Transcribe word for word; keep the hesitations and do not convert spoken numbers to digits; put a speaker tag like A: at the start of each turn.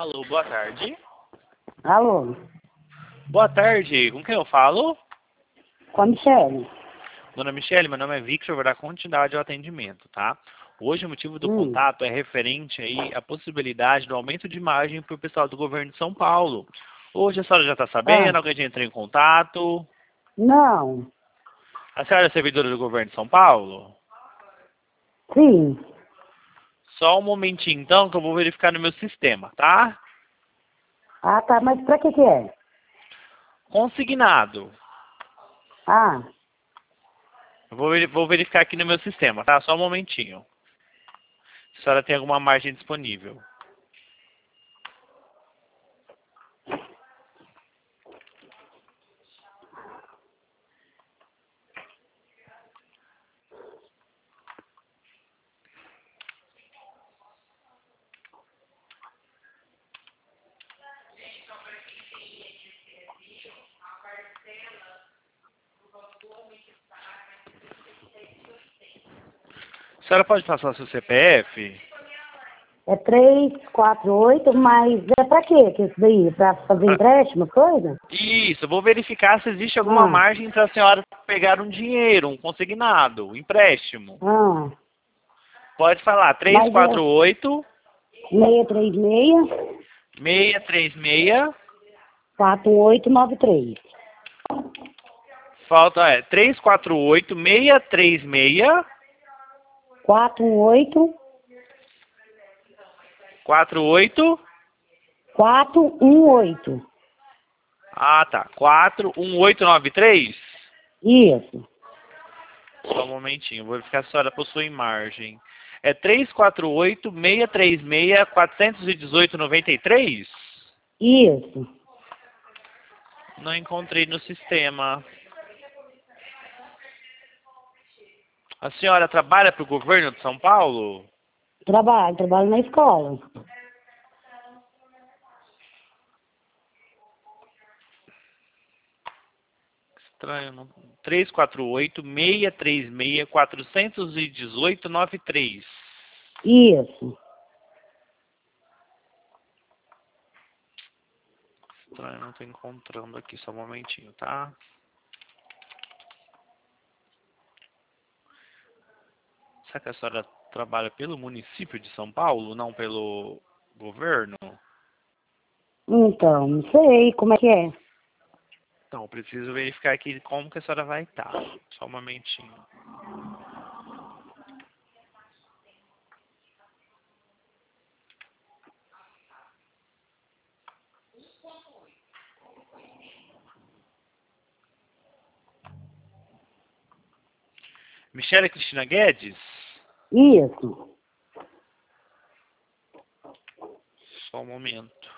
A: Alô, boa tarde.
B: Alô,
A: Boa tarde, com quem eu falo?
B: com a Michele.
A: Dona Michele, meu nome é Victor, vou dar continuidade ao atendimento, tá? Hoje o motivo do
B: Hum.
A: contato é referente aí à possibilidade do aumento de margem para o pessoal do governo de São Paulo. Hoje a senhora já está sabendo,
B: Ah,
A: alguém já entrou em contato?
B: não,
A: A senhora é servidora do governo de São Paulo?
B: sim.
A: Só um momentinho então que eu vou verificar no meu sistema, tá?
B: Ah, tá, mas pra que que é?
A: Consignado.
B: Ah,
A: Eu vou, veri- vou verificar aqui no meu sistema, tá? Só um momentinho. Se a senhora tem alguma margem disponível. A senhora pode passar o seu C P F?
B: é três, quatro, oito, mas é pra quê que isso daí? Pra fazer
A: Pra-
B: empréstimo, coisa?
A: Isso, eu vou verificar se existe alguma
B: Ah,
A: margem para a senhora pegar um dinheiro, um consignado, um empréstimo.
B: ah,
A: Pode falar, três
B: mas
A: quatro
B: é
A: oito,
B: seis três seis,
A: seis três seis,
B: quatro um oito nove três.
A: falta, é, três quatro oito, seis três seis,
B: quatro um oito,
A: quatro oito,
B: quatro um oito.
A: ah tá, quatro um oito nove três.
B: Isso,
A: Só um momentinho, vou verificar se a senhora possui margem. É três quatro oito, seis três seis, quatro um oito nove três?
B: isso.
A: Não encontrei no sistema. A senhora trabalha para o governo de São Paulo?
B: Trabalho, trabalho na escola.
A: Estranho, não. três quatro oito, seis três seis, quatro um oito nove três.
B: Isso.
A: Estranho, não estou encontrando aqui, só um momentinho, tá? Será que a senhora trabalha pelo município de São Paulo, não pelo governo?
B: Então, não sei como é que é.
A: Então, eu preciso verificar aqui como que a senhora vai estar. Só um momentinho. Michele Cristina Guedes?
B: Isso.
A: Só um momento.